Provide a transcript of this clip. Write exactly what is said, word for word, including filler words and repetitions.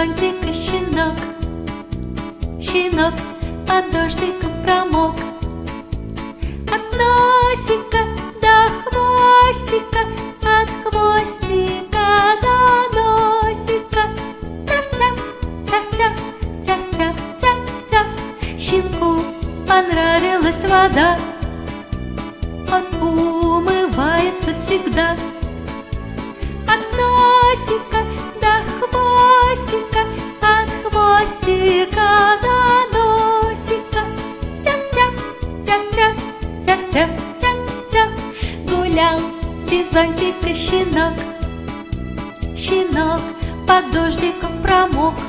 зонтика щенок. Щенок под дождиком промок. От носика до хвостика, от хвостика до носика. Тяф-тяф, тяф-тяф, тяф-тяф, тяф-тяф. Щенку понравилась вода, он умывается всегда. От носика до хвостика, от хвостика до носика. Тяф-тяф, тяф-тяф, тяф-тяф, тяф-тяф. Гулял без зонтика щенок. Щенок под дождиком промок.